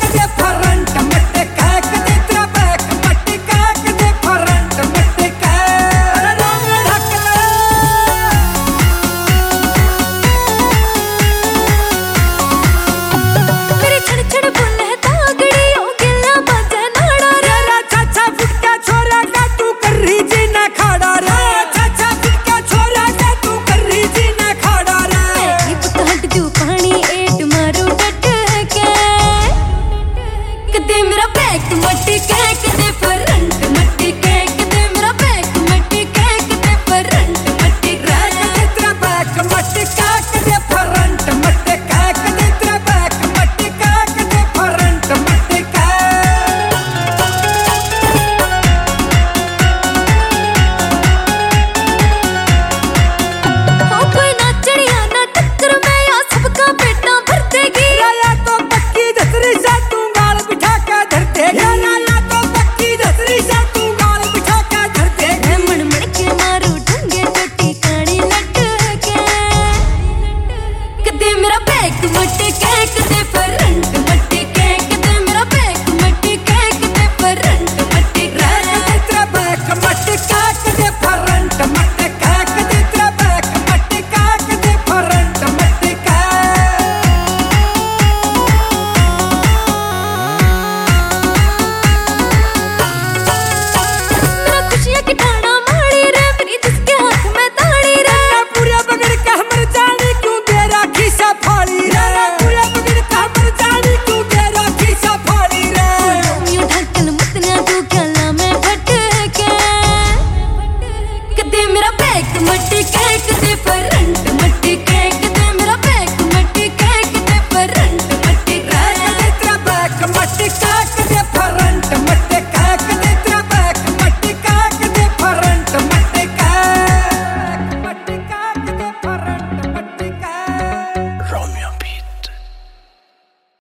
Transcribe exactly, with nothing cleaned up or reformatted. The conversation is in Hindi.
कदे फ्रंट मटका कदे तेरा बैक मटका कदे फ्रंट मटका रंग ढक ले मेरे छड़ छड़ बोले तागड़ी ओ गिल्ला बाजे नाड़ा रे चाचा फुटका छोरा का तू कर रही जी ना खाड़ा रे चाचा फुटका छोरा का तू कर रही जी ना खाड़ा रे हट दू पानी एट मारू डट के कदे मेरा बैक मटका कदे